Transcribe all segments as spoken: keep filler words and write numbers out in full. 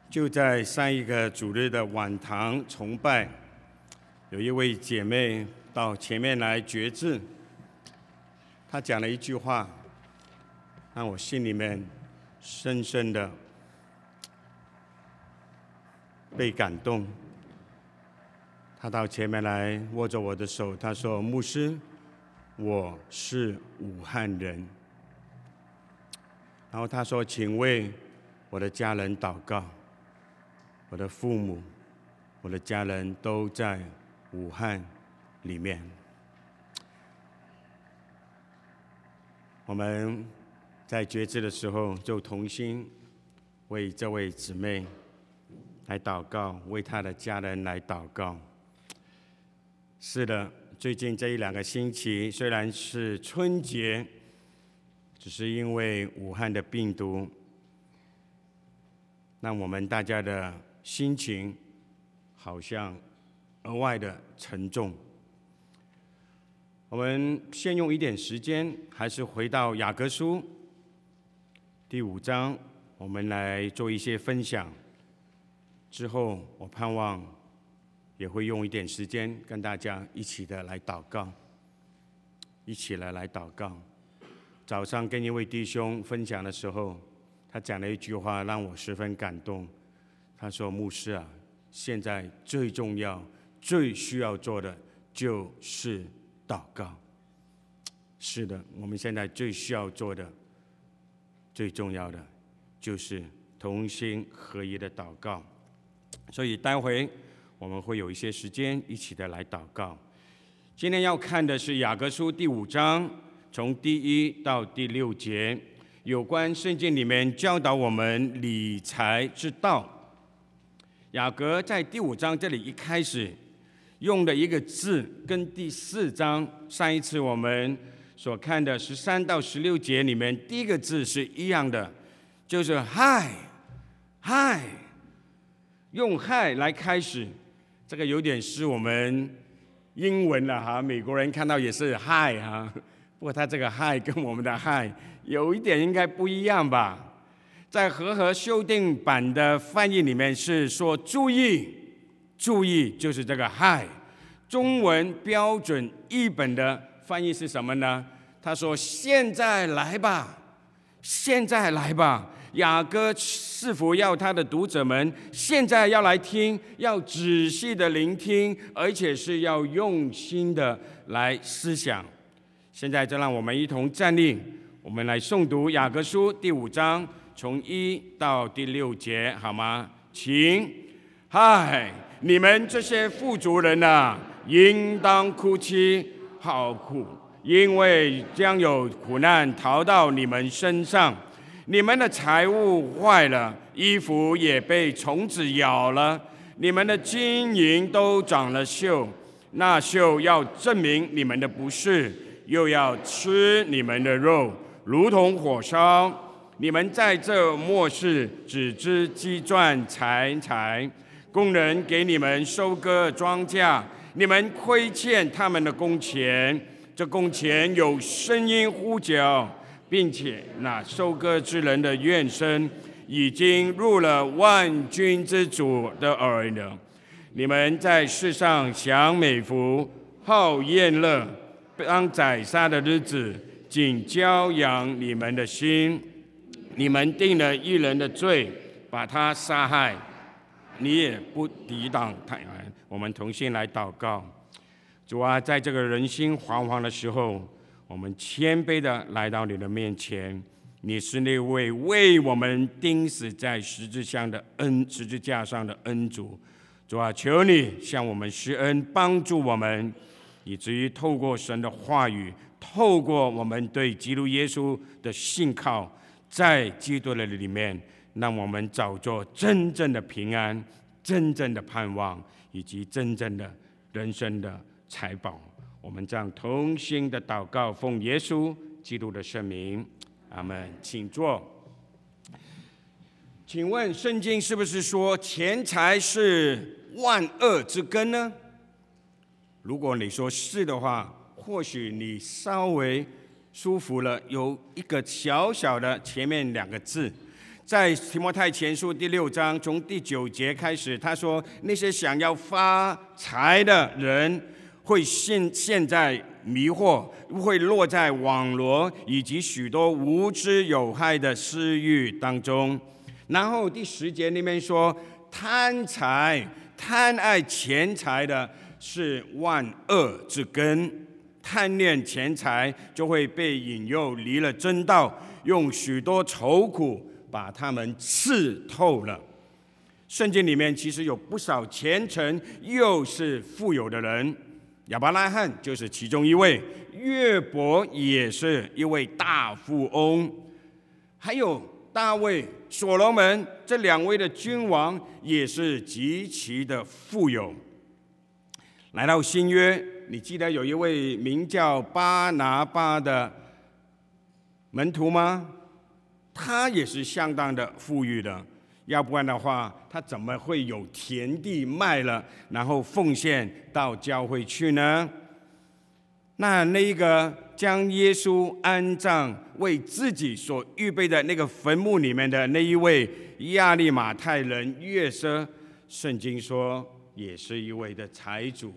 就在上一个主日的晚堂崇拜，有一位姐妹到前面来决志，她讲了一句话，让我心里面深深的被感动。她到前面来握着我的手，她说：“牧师，我是武汉人。”然后她说：“请为我的家人祷告。”我的父母、我的家人都在武汉里面。我们在决志的时候，就同心为这位姊妹来祷告，为她的家人来祷告。是的，最近这一两个星期，虽然是春节，只是因为武汉的病毒，让我们大家的心情好像额外的沉重。我们先用一点时间，还是回到雅各书第五章，我们来做一些分享。之后，我盼望也会用一点时间跟大家一起的来祷告，一起来来祷告。早上跟一位弟兄分享的时候，他讲了一句话，让我十分感动。他说：“牧师啊，现在最重要、最需要做的就是祷告。”是的，我们现在最需要做的、最重要的就是同心合一的祷告。所以待会我们会有一些时间一起的来祷告。今天要看的是雅各书第五章，从第一到第六节，有关圣经里面教导我们理财之道。雅各在第五章这里一开始用的一个字，跟第四章上一次我们所看的十三到十六节里面第一个字是一样的，就是嗨嗨，用嗨来开始，这个有点是我们英文了哈，美国人看到也是嗨哈，不过他这个嗨跟我们的嗨有一点应该不一样吧。在和合修订版的翻译里面是说注意，注意就是这个嗨。中文标准译本的翻译是什么呢？他说现在来吧，现在来吧。雅各是否要他的读者们现在要来听，要仔细的聆听，而且是要用心的来思想。现在就让我们一同站立，我们来诵读雅各书第五章从一到第六节，好吗？请。嗨，你们这些富足人啊，应当哭泣好苦，因为将有苦难逃到你们身上。你们的财物坏了，衣服也被虫子咬了，你们的金银都长了锈，那锈要证明你们的不是，又要吃你们的肉，如同火烧。你们在这末世只知积赚财财，工人给你们收割庄稼，你们亏欠他们的工钱，这工钱有声音呼叫，并且那收割之人的怨声已经入了万军之主的耳了。你们在世上享美福，好宴乐，当宰杀的日子，仅教养你们的心。你们定了一人的罪，把他杀害，你也不抵挡他。我们同心来祷告。主啊，在这个人心惶惶的时候，我们谦卑的来到你的面前。你是那位为我们钉死在十字架的恩十字架上的恩主。主啊，求你向我们施恩，帮助我们，以至于透过神的话语，透过我们对基督耶稣的信靠，在基督的里面，让我们找着真正的平安、真正的盼望，以及真正的人生的财宝。我们这样同心的祷告，奉耶稣基督的圣名，阿们。请坐。请问圣经是不是说钱财是万恶之根呢？如果你说是的话，或许你稍微舒服了。有一个小小的前面两个字， 在提摩太前书第六章从第九节开始，他说那些想要发财的人会陷陷在迷惑，会落在网罗以及许多无知有害的私欲当中。然后第十节那边说，贪财、贪爱钱财的是万恶之根，贪恋钱财就会被引诱离了真道，用许多愁苦把他们刺透了。圣经里面其实有不少虔诚又是富有的人，亚伯拉罕就是其中一位，约伯也是一位大富翁，还有大卫、所罗门这两位的君王也是极其的富有。来到新约，你记得有一位名叫巴拿巴的门徒吗？他也是相当的富裕的，要不然的话，他怎么会有田地卖了，然后奉献到教会去呢？那那一个将耶稣安葬为自己所预备的那个坟墓里面的那一位亚利马太人约瑟，圣经说也是一位的财主。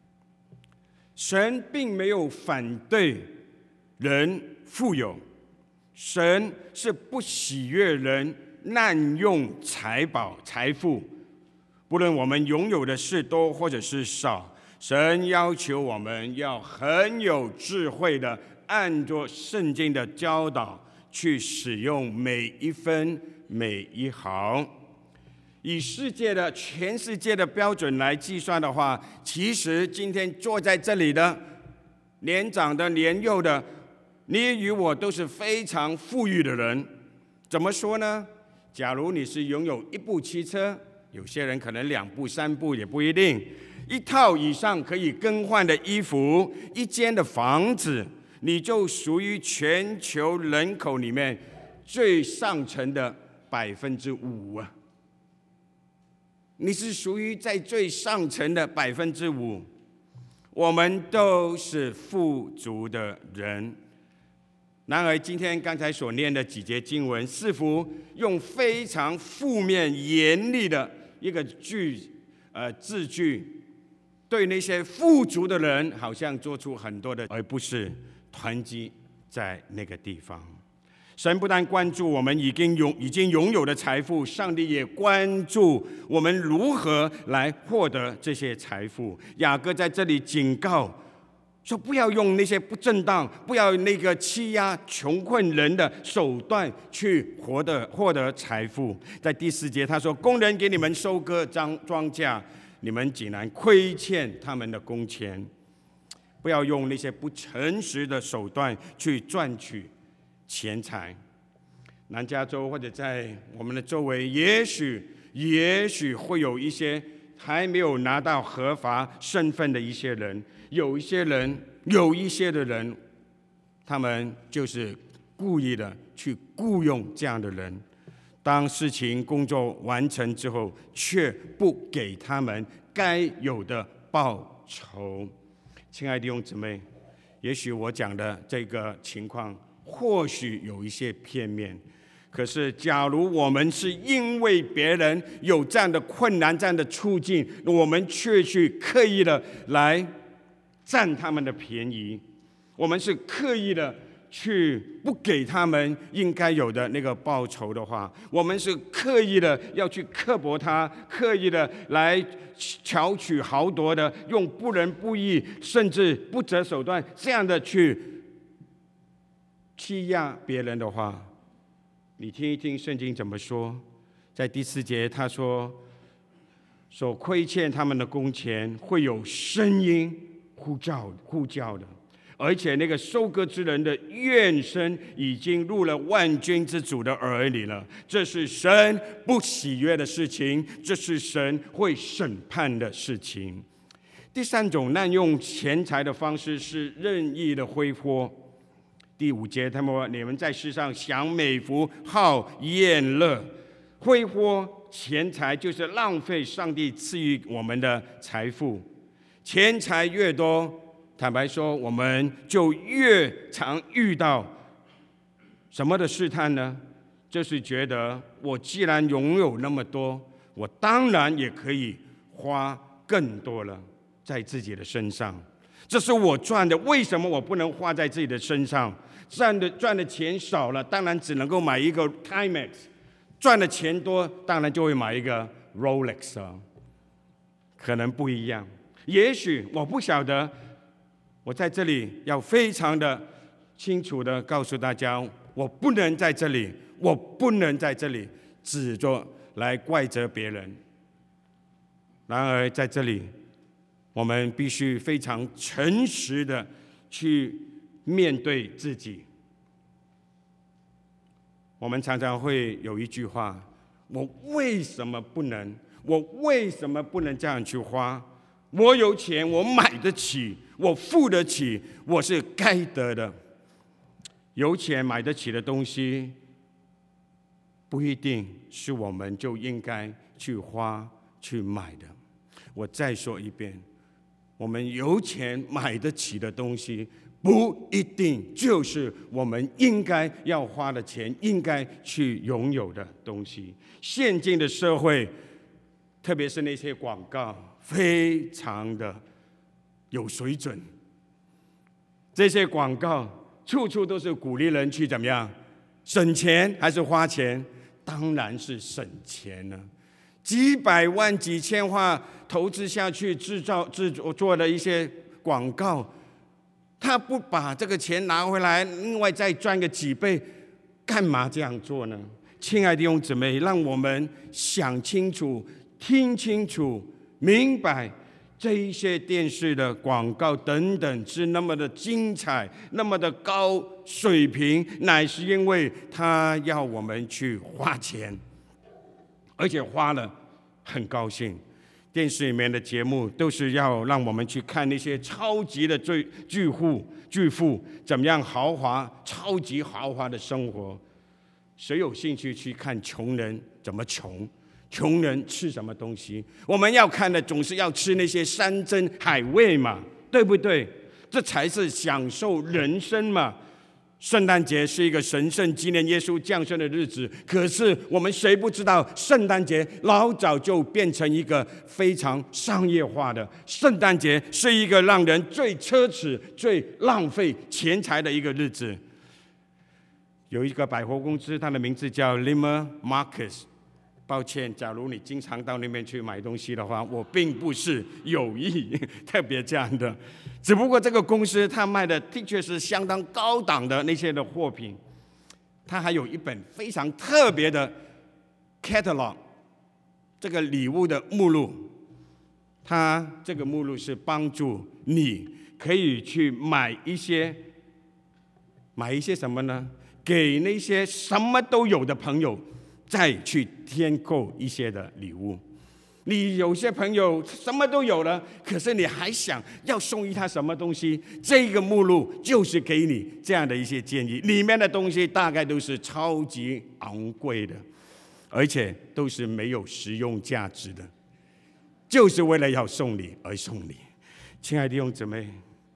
神并没有反对人富有，神是不喜悦人滥用财宝财富，不论我们拥有的是多或者是少，神要求我们要很有智慧的按着圣经的教导去使用每一分每一毫。以世界的全世界的标准来计算的话，其实今天坐在这里的年长的年幼的，你与我都是非常富裕的人。怎么说呢？假如你是拥有一部汽车，有些人可能两部三部也不一定，一套以上可以更换的衣服，一间的房子，你就属于全球人口里面最上层的百分之五啊！你是属于在最上层的百分之五。我们都是富足的人。然而，今天刚才所念的几节经文，似乎用非常负面、严厉的一个句呃字句，对那些富足的人，好像做出很多的，而不是团结在那个地方。神不但关注我们已经拥已经拥有的财富，上帝也关注我们如何来获得这些财富。雅各在这里警告说，不要用那些不正当、不要那个欺压穷困人的手段去获得获得财富。在第四节他说，工人给你们收割庄庄稼，你们竟然亏欠他们的工钱。不要用那些不诚实的手段去赚取钱财。南加州或者在我们的周围，也许也许会有一些还没有拿到合法身份的一些人，有一些人，有一些的人，他们就是故意的去雇佣这样的人，当事情工作完成之后，却不给他们该有的报酬。亲爱的弟兄姊妹，也许我讲的这个情况或许有一些片面，可是假如我们是因为别人有这样的困难、这样的处境，我们却去刻意的来占他们的便宜，我们是刻意的去不给他们应该有的那个报酬的话，我们是刻意的要去刻薄他，刻意的来巧取豪夺的，用不仁不义甚至不择手段这样的去欺压别人的话，你听一听圣经怎么说。在第四节他说，所亏欠他们的工钱会有声音呼叫呼叫的，而且那个收割之人的怨声已经入了万军之主的耳里了。这是神不喜悦的事情，这是神会审判的事情。第三种滥用钱财的方式是任意的挥霍。第五节他们说，你们在世上享美福，好宴乐。挥霍钱财就是浪费上帝赐予我们的财富。钱财越多，坦白说，我们就越常遇到什么的试探呢？ 就是觉得我既然拥有那么多，我当然也可以花更多了在自己的身上。这是我赚的，为什么我不能花在自己的身上？赚的赚的钱少了，当然只能够买一个 Timex； 赚的钱多，当然就会买一个 Rolex 啊，可能不一样。也许我不晓得，我在这里要非常的清楚的告诉大家，我不能在这里，我不能在这里指着来怪责别人。然而在这里，我们必须非常诚实的去面对自己。我们常常会有一句话：我为什么不能？我为什么不能这样去花？我有钱，我买得起，我付得起，我是该得的。有钱买得起的东西，不一定是我们就应该去花去买的。我再说一遍，我们有钱买得起的东西，不一定就是我们应该要花的钱，应该去拥有的东西。现今的社会，特别是那些广告，非常的有水准。这些广告处处都是鼓励人去怎么样省钱还是花钱？当然是省钱了。几百万、几千万投资下去制造、制作的一些广告，他不把这个钱拿回来，另外再赚个几倍，干嘛这样做呢？亲爱的弟兄姊妹，让我们想清楚、听清楚、明白，这一些电视的广告等等是那么的精彩，那么的高水平，乃是因为他要我们去花钱，而且花了很高兴。电视里面的节目都是要让我们去看那些超级的巨巨户巨富怎么样豪华、超级豪华的生活。谁有兴趣去看穷人怎么穷？穷人吃什么东西？我们要看的总是要吃那些山珍海味嘛，对不对？这才是享受人生嘛。圣诞节是一个神圣纪念耶稣降生的日子，可是我们谁不知道，圣诞节老早就变成一个非常商业化的。圣诞节是一个让人最奢侈、最浪费钱财的一个日子。有一个百货公司，它的名字叫 Neiman Marcus。抱歉，假如你经常到那边去买东西的话，我并不是有意特别这样的，只不过这个公司它卖的的确是相当高档的那些的货品。它还有一本非常特别的 catalog， 这个礼物的目录。它这个目录是帮助你可以去买一些，买一些什么呢？给那些什么都有的朋友，再去添购一些的礼物。你有些朋友什么都有了，可是你还想要送一他什么东西？这个目录就是给你这样的一些建议，里面的东西大概都是超级昂贵的，而且都是没有实用价值的，就是为了要送礼而送礼。亲爱的弟兄姊妹，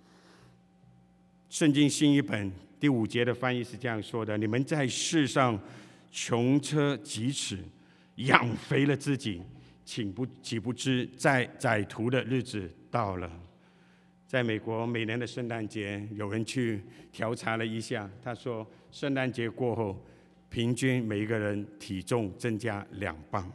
圣经新译本第五节的翻译是这样说的：你们在世上穷奢极侈，养肥了自己，岂不岂不知在歹徒的日子到了。在美国，每年的圣诞节，有人去调查了一下，他说，圣诞节过后，平均每一个人体重增加两磅。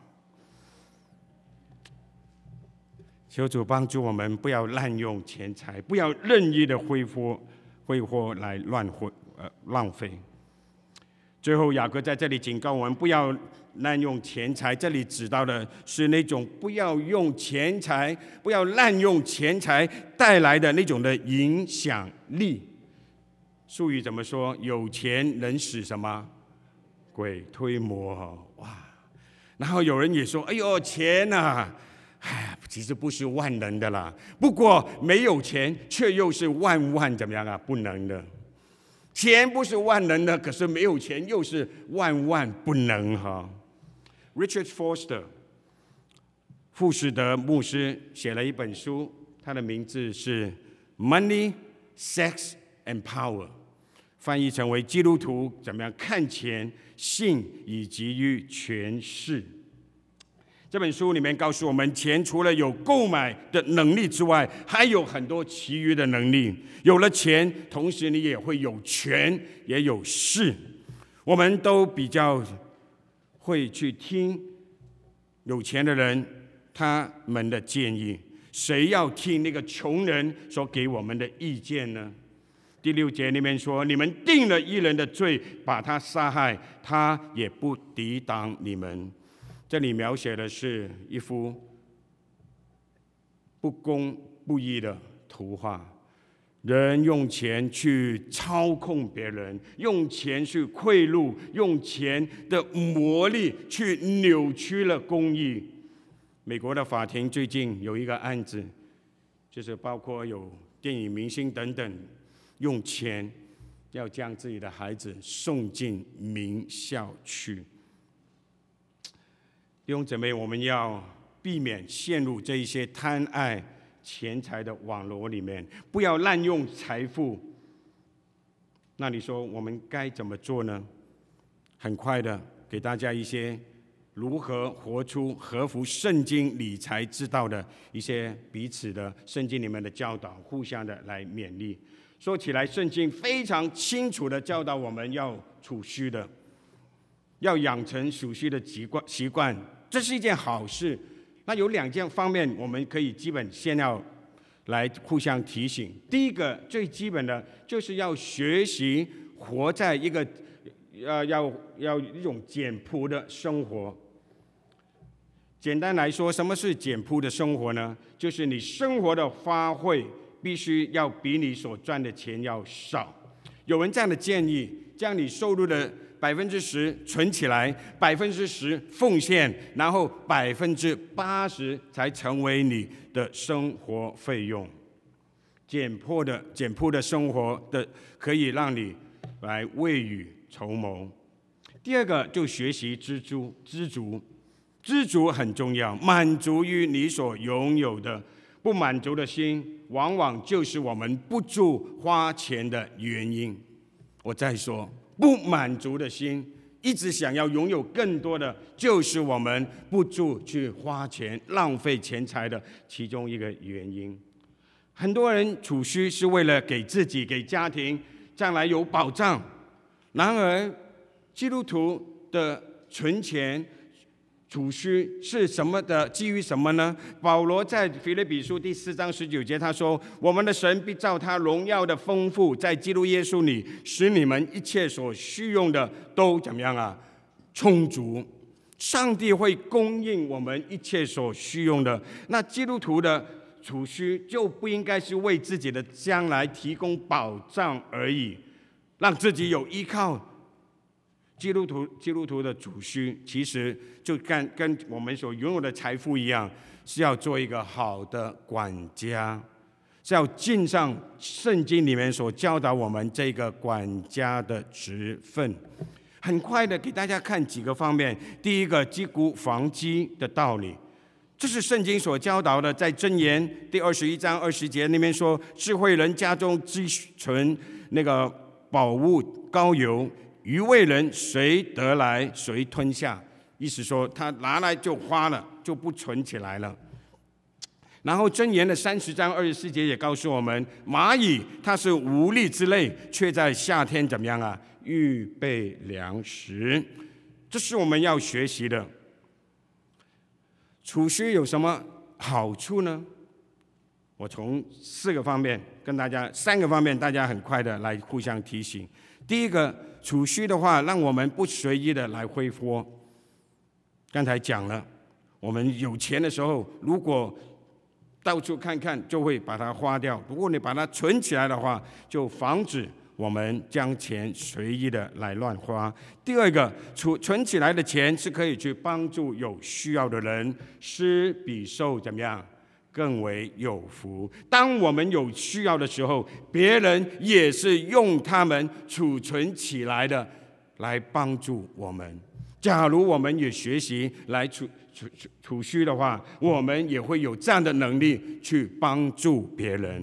求主帮助我们，不要滥用钱财，不要任意的挥霍挥霍来乱挥呃浪费。最后，雅各在这里警告我们，不要滥用钱财。这里指到的是那种不要用钱财，不要滥用钱财带来的那种的影响力。术语怎么说？有钱能使什么？鬼推磨。哇！然后有人也说：“哎呦，钱啊，哎，其实不是万能的啦。不过没有钱，却又是万万怎么样啊？不能的。钱不是万能的，可是没有钱又是万万不能哈。” Richard Foster 富士德牧师写了一本书，他的名字是《Money, Sex and Power》。 翻译成为基督徒怎么样看钱、信以及于权势。这本书里面告诉我们，钱除了有购买的能力之外，还有很多其余的能力。有了钱，同时你也会有权，也有势。我们都比较会去听有钱的人他们的建议，谁要听那个穷人所给我们的意见呢？第六节里面说，你们定了一人的罪，把他杀害，他也不抵挡你们。这里描写的是一幅不公不义的图画，人用钱去操控别人，用钱去贿赂，用钱的魔力去扭曲了公义。美国的法庭最近有一个案子，就是包括有电影明星等等，用钱要将自己的孩子送进名校去。弟兄姊妹，我们要避免陷入这一些贪爱钱财的网络里面，不要滥用财富。那你说我们该怎么做呢？很快的给大家一些如何活出合乎圣经理财之道的一些彼此的圣经里面的教导，互相的来勉励。说起来，圣经非常清楚的教导我们要储蓄的，要养成储蓄的习惯习惯。这是一件好事。那有两件方面，我们可以基本先要来互相提醒。第一个最基本的，就是要学习活在一个呃要要一种简朴的生活。简单来说，什么是简朴的生活呢？就是你生活的花费必须要比你所赚的钱要少。有人这样的建议，将你收入的百分之十存起来，百分之十奉献，然后百分之八十才成为你的生活费用。简朴的简朴的生活的可以让你来未雨绸缪。第二个就学习知足，知足，知足很重要，满足于你所拥有的。不满足的心，往往就是我们不住花钱的原因。我再说，不满足的心，一直想要拥有更多的，就是我们不住去花钱、浪费钱财的其中一个原因。很多人储蓄是为了给自己、给家庭将来有保障，然而基督徒的存钱、储蓄是什么的？基于什么呢？保罗在腓立比书第四章十九节他说：“我们的神必照他荣耀的丰富，在基督耶稣里，使你们一切所需用的都怎么样啊？充足。上帝会供应我们一切所需用的。那基督徒的储蓄就不应该是为自己的将来提供保障而已，让自己有依靠。”基督徒基督徒的储蓄其实就跟跟我们所拥有的财富一样，是要做一个好的管家，是要尽上圣经里面所教导我们这个管家的职分。很快的给大家看几个方面。第一个，积谷防饥的道理，这是圣经所教导的，在箴言第二十一章二十节那边说，智慧人家中积存那个宝物膏油，愚昧人谁得来谁吞下，意思说他拿来就花了，就不存起来了。然后箴言的三十章二十四节也告诉我们，蚂蚁它是无力之类，却在夏天怎么样啊？预备粮食。这是我们要学习的。储蓄有什么好处呢？我从四个方面跟大家，三个方面大家很快的来互相提醒。第一个，储蓄的话，让我们不随意的来挥霍。刚才讲了，我们有钱的时候，如果到处看看，就会把它花掉；如果你把它存起来的话，就防止我们将钱随意的来乱花。第二个，储存起来的钱是可以去帮助有需要的人，施比受怎么样？更为有福。当我们有需要的时候，别人也是用他们储存起来的来帮助我们。假如我们也学习来储储储蓄的话，我们也会有这样的能力去帮助别人。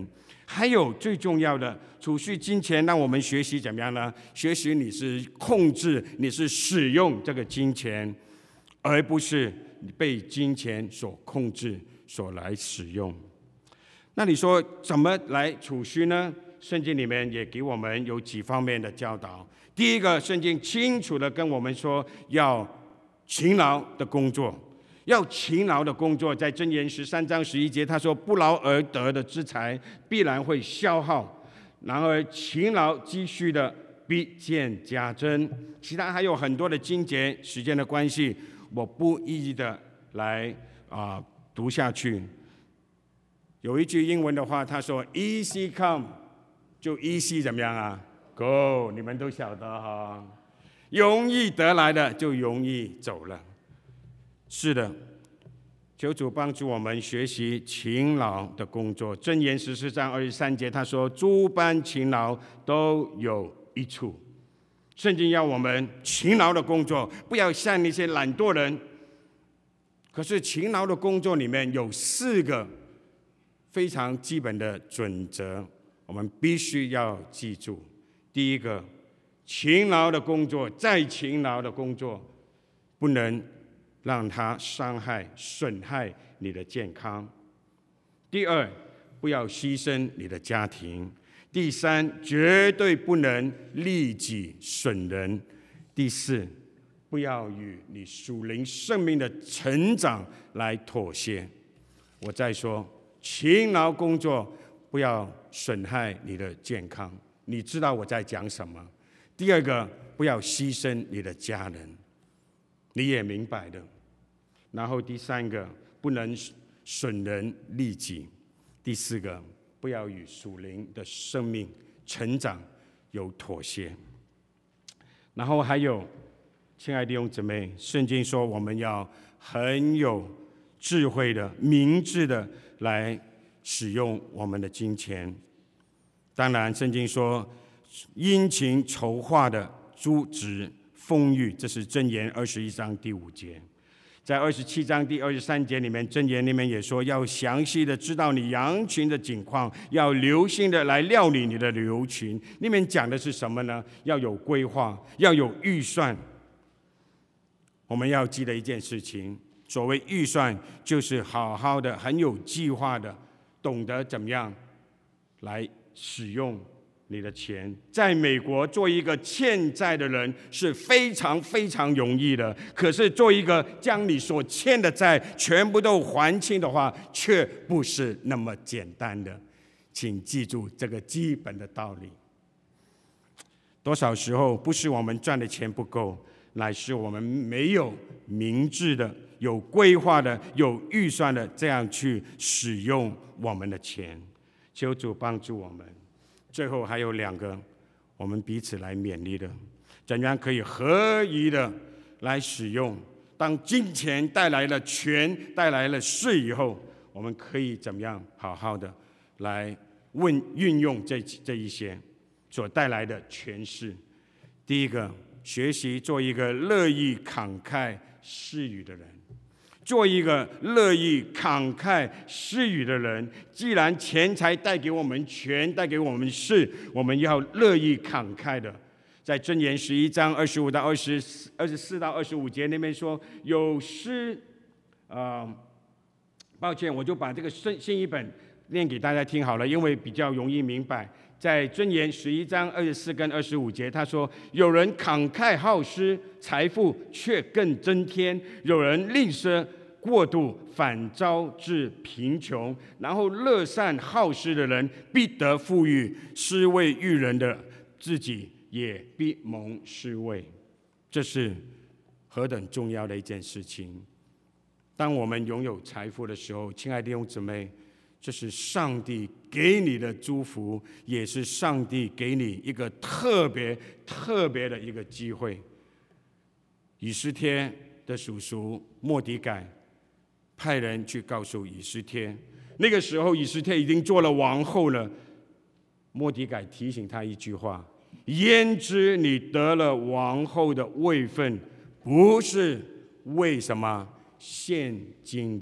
还有最重要的，储蓄金钱让我们学习怎么样呢？学习你是控制，你是使用这个金钱，而不是被金钱所控制、所来使用。那你说怎么来储蓄呢？圣经里面也给我们有几方面的教导。第一个，圣经清楚的跟我们说，要勤劳的工作。要勤劳的工作，在箴言十三章十一节，他说：“不劳而得的资财，必然会消耗；然而勤劳积蓄的，必见加增。”其他还有很多的经节，时间的关系，我不一一的来啊、呃、读下去。有一句英文的话，他说 ：“Easy come， 就 easy 怎么样啊 ？Go， 你们都晓得哈，容易得来的就容易走了。”是的，求主帮助我们学习勤劳的工作。箴言十四章二十三节，他说：“诸般勤劳都有益处。”圣经要我们勤劳的工作，不要像那些懒惰人。可是勤劳的工作里面有四个非常基本的准则，我们必须要记住。第一个，勤劳的工作，再勤劳的工作，不能让它伤害、损害你的健康。第二，不要牺牲你的家庭。第三，绝对不能利己损人。第四，不要与你属灵生命的成长来妥协。我再说，勤劳工作不要损害你的健康。你知道我在讲什么？第二个，不要牺牲你的家人，你也明白的。然后第三个，不能损人利己。第四个，不要与属灵的生命成长有妥协。然后还有，亲爱的弟兄姊妹，圣经说我们要很有智慧的、明智的来使用我们的金钱。当然，圣经说殷勤筹划的诸值丰裕，这是箴言二十一章第五节。在二十七章第二十三节里面，箴言里面也说，要详细的知道你羊群的景况，要留心的来料理你的牛群。里面讲的是什么呢？要有规划，要有预算。我们要记得一件事情，所谓预算，就是好好的、很有计划的，懂得怎么样来使用你的钱。在美国，做一个欠债的人是非常非常容易的，可是做一个将你所欠的债全部都还清的话，却不是那么简单的。请记住这个基本的道理。多少时候不是我们赚的钱不够，乃是我们没有明智的、有规划的、有预算的这样去使用我们的钱。求主帮助我们。最后还有两个，我们彼此来勉励的，怎样可以合宜的来使用？当金钱带来了权、带来了势以后，我们可以怎么样好好的来运运用这这一些所带来的权势？第一个，学习做一个乐意慷慨施予的人。做一个乐意慷慨施予的人，既然钱财带给我们权，带给我们势，我们要乐意慷慨的。在箴言十一章二十五到二十二十四到二十五节那边说，有诗，呃，抱歉，我就把这个新新译本念给大家听好了，因为比较容易明白。在箴言十一章二十四跟二十五节，他说：“有人慷慨好施，财富却更增添；有人吝啬过度，反招致贫穷。然后乐善好施的人必得富裕，施为育人的自己也必蒙施为。”这是何等重要的一件事情！当我们拥有财富的时候，亲爱的弟兄姊妹，这是上帝给你的祝福，也是上帝给你一个特别特别的一个机会。以斯帖的叔叔末底改派人去告诉以斯帖，那个时候以斯帖已经做了王后了。末底改提醒他一句话：焉知你得了王后的位分，不是为什么现今的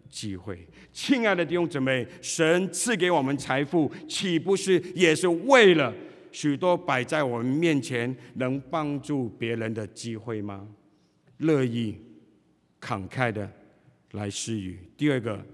机会。亲爱的弟兄姊妹，神赐给我们财富，岂不是也是为了许多摆在我们面前能帮助别人的机会吗？乐意慷慨的来施予。第二个，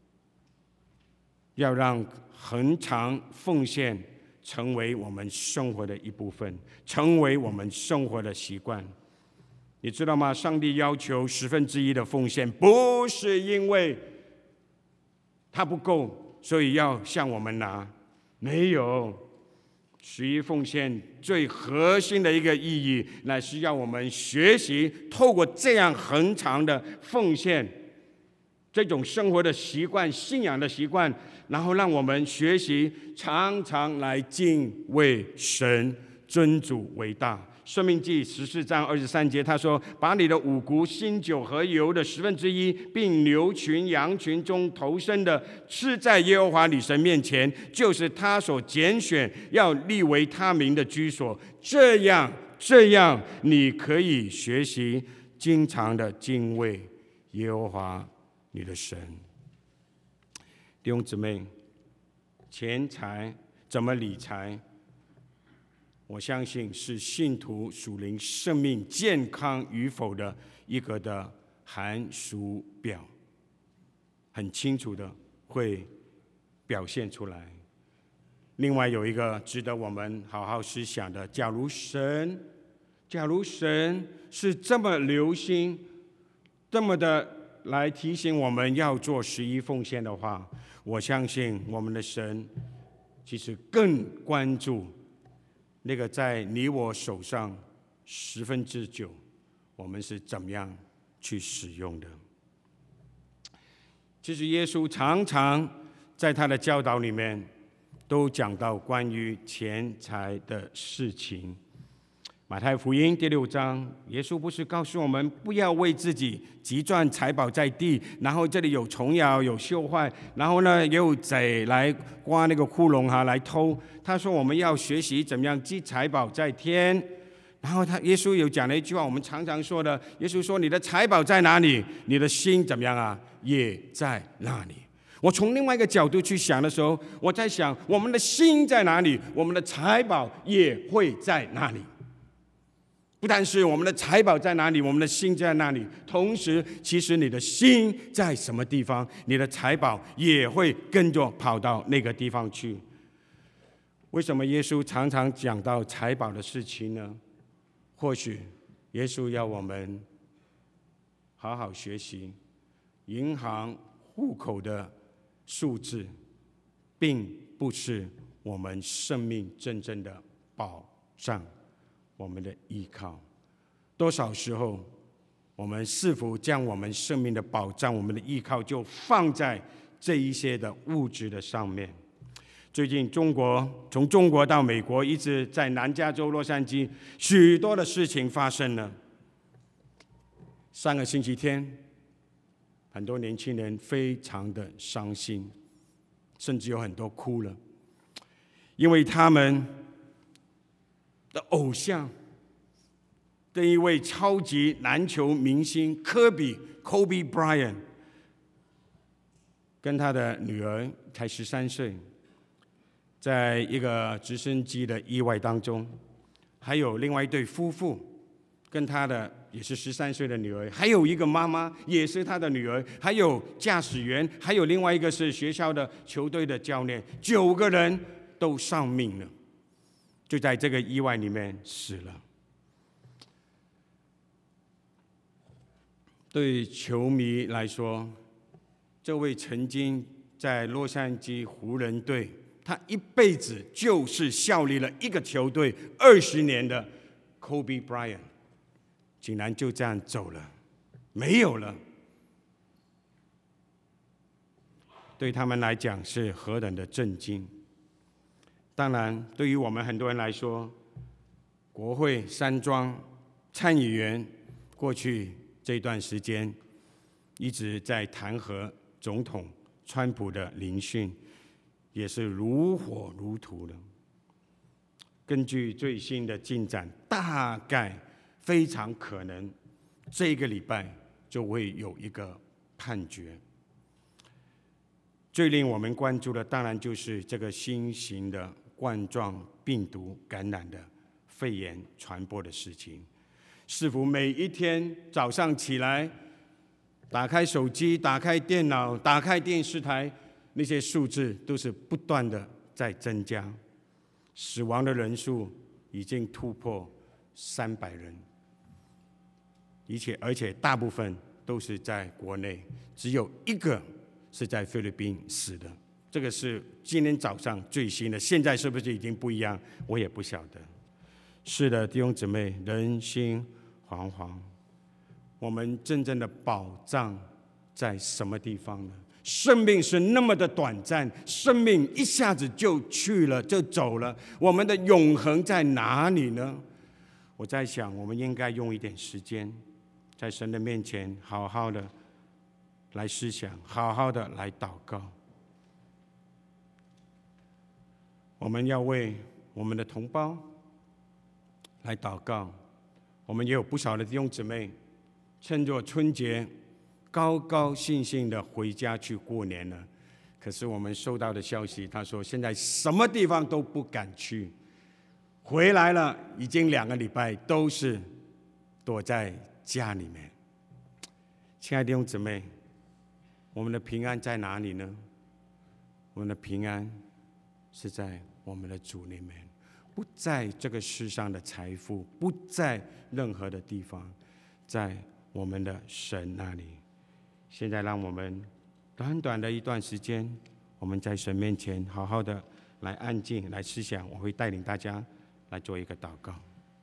要让恒常奉献成为我们生活的一部分，成为我们生活的习惯。你知道吗？上帝要求十分之一的奉献，不是因为它不够，所以要向我们拿。没有，十一奉献最核心的一个意义，乃是要我们学习透过这样恒常的奉献，这种生活的习惯、信仰的习惯，然后让我们学习常常来敬畏神，尊主为大。申命记十四章二十三节，他说：“把你的五谷、新酒和油的十分之一，并牛群、羊群中头生的，吃在耶和华你神面前，就是他所拣选要立为他名的居所。这样，这样，你可以学习经常的敬畏耶和华你的神。”弟兄姊妹，钱财怎么理财？我相信是信徒属灵生命健康与否的一个的函数表，很清楚的会表现出来。另外有一个值得我们好好思想的，假如神，假如神是这么留心，这么的来提醒我们要做十一奉献的话，我相信我们的神其实更关注那个在你我手上十分之九，我们是怎么样去使用的。其实耶稣常常在他的教导里面都讲到关于钱财的事情。马太福音第六章，耶稣不是告诉我们不要为自己积攒财宝在地，然后这里有虫咬有锈坏，然后呢也有贼来挖那个窟窿哈来偷。他说我们要学习怎么样积财宝在天。然后他耶稣有讲了一句话，我们常常说的，耶稣说你的财宝在哪里，你的心怎么样啊，也在那里。我从另外一个角度去想的时候，我在想我们的心在哪里，我们的财宝也会在那里。不但是我们的财宝在哪里，我们的心在那里，同时其实你的心在什么地方，你的财宝也会跟着跑到那个地方去。为什么耶稣常常讲到财宝的事情呢？或许耶稣要我们好好学习银行户口的数字，并不是我们生命真正的保障，我们的依靠。多少时候我们是否将我们生命的保障，我们的依靠就放在这一些的物质的上面？最近中国从中国到美国，一直在南加州洛杉矶，许多的事情发生了。上个星期天，很多年轻人非常的伤心，甚至有很多哭了，因为他们的偶像的一位超级篮球明星科比 Kobe Bryant 跟他的女儿才十三岁，在一个直升机的意外当中，还有另外一对夫妇跟他的也是十三岁的女儿，还有一个妈妈也是他的女儿，还有驾驶员，还有另外一个是学校的球队的教练，九个人都丧命了，就在这个意外里面死了。对球迷来说，这位曾经在洛杉矶湖人队，他一辈子就是效力了一个球队二十年的 Kobe Bryant， 竟然就这样走了，没有了。对他们来讲是何等的震惊！当然，对于我们很多人来说，国会山庄参议员过去这段时间一直在弹劾总统川普的聆讯，也是如火如荼的。根据最新的进展，大概非常可能这个礼拜就会有一个判决。 最令我们关注的，当然就是这个新型的冠状病毒感染的肺炎传播的事情。是否每一天早上起来，打开手机、打开电脑、打开电视台，那些数字都是不断的在增加，死亡的人数已经突破三百人，而且而且大部分都是在国内，只有一个是在菲律宾死的。这个是今天早上最新的，现在是不是已经不一样？我也不晓得。是的，弟兄姊妹，人心惶惶。我们真正的保障在什么地方呢？生命是那么的短暂，生命一下子就去了，就走了。我们的永恒在哪里呢？我在想，我们应该用一点时间，在神的面前好好的来思想，好好的来祷告。我们要为我们的同胞来祷告。我们也有不少的弟兄姊妹，趁着春节高高兴兴的回家去过年了。可是我们收到的消息，他说现在什么地方都不敢去，回来了已经两个礼拜，都是躲在家里面。亲爱的弟兄姊妹，我们的平安在哪里呢？我们的平安是在我们的主里面，不在这个世上的财富，不在任何的地方，在我们的神那里。现在让我们短短的一段时间，我们在神面前好好的来安静，来思想。我会带领大家来做一个祷告。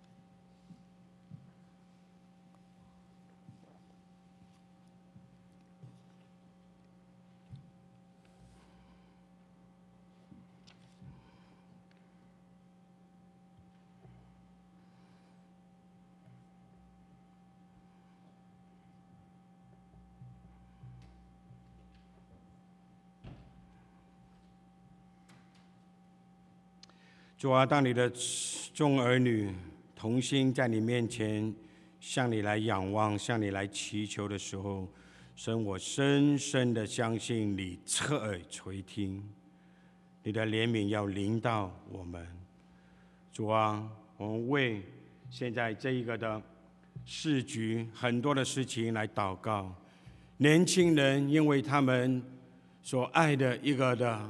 主啊，当你的众儿女同心在你面前向你来仰望，向你来祈求的时候，神，我深深的相信你侧耳垂听，你的怜悯要临到我们。主啊，我们为现在这一个的世局很多的事情来祷告。年轻人因为他们所爱的一个的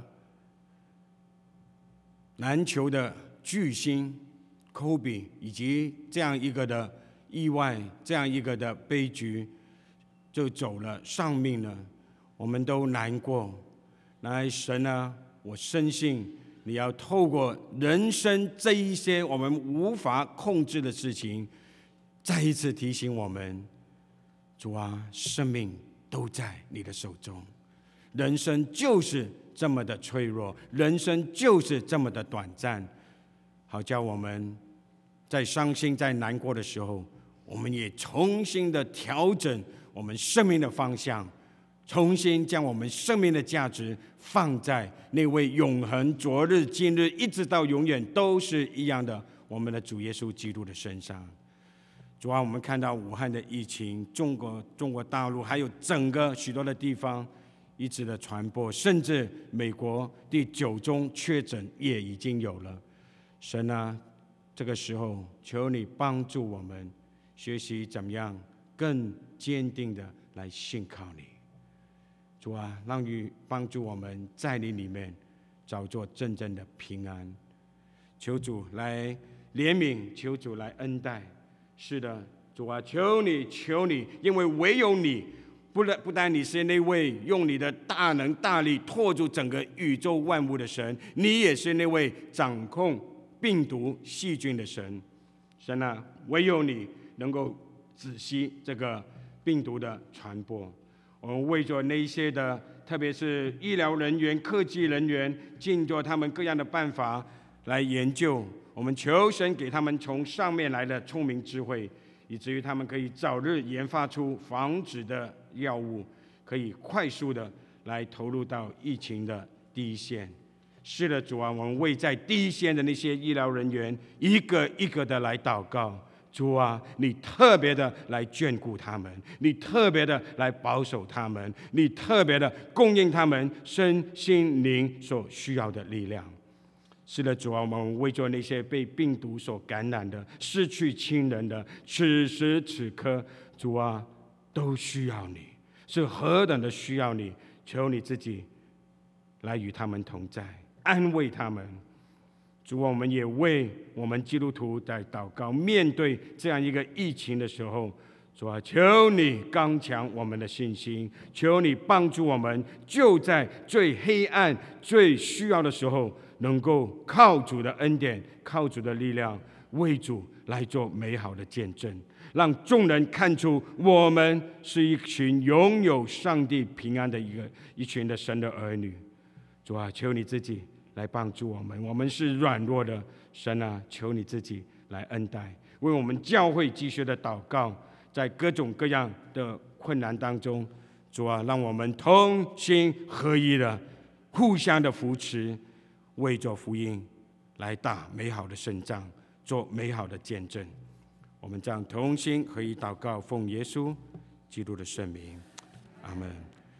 篮球的巨星科比，以及这样一个的意外，这样一个的悲剧，就走了，丧命了，我们都难过。来，神啊，我深信你要透过人生这一些我们无法控制的事情，再一次提醒我们，主啊，生命都在你的手中，人生就是这么的脆弱，人生就是这么的短暂，好叫我们在伤心、在难过的时候，我们也重新的调整我们生命的方向，重新将我们生命的价值放在那位永恒、昨日、今日，一直到永远都是一样的我们的主耶稣基督的身上。主啊，我们看到武汉的疫情，中国、中国大陆还有整个许多的地方一直的传播，甚至美国第九宗确诊也已经有了。神啊，这个时候求你帮助我们学习怎么样更坚定的来信靠你。主啊，让你帮助我们在你里面找做真正的平安。求主来怜悯，求主来恩待。是的，主啊，求你，求你，因为唯有你，不但不但你是那位用你的大能大力托住整个宇宙万物的神，你也是那位掌控病毒细菌的神。神啊，唯有你能够止息这个病毒的传播。我们为着那些的，特别是医疗人员、科技人员，尽着他们各样的办法来研究。我们求神给他们从上面来的聪明智慧，以至于他们可以早日研发出防止的药物，可以快速的来投入到疫情的第一线。是的，主啊，我们为在第一线的那些医疗人员一个一个的来祷告。 主啊，你特别的来眷顾他们，你特别的来保守他们，你特别的供应他们身心灵所需要的力量。是的，主啊，我们为着那些被病毒所感染的、失去亲人的，此时此刻，主啊，都需要你，是何等的需要你！求你自己来与他们同在，安慰他们。主啊，我们也为我们基督徒在祷告，面对这样一个疫情的时候，主啊，求你刚强我们的信心，求你帮助我们，就在最黑暗、最需要的时候，能够靠主的恩典，靠主的力量，为主来做美好的见证，让众人看出我们是一群拥有上帝平安的一个一群的神的儿女。主啊，求你自己来帮助我们，我们是软弱的，神啊，求你自己来恩待，为我们教会继续的祷告，在各种各样的困难当中，主啊，让我们同心合一的，互相的扶持，为着福音来打美好的胜仗，做美好的见证。我们这样同心合一祷告，奉耶稣基督的圣名，阿们。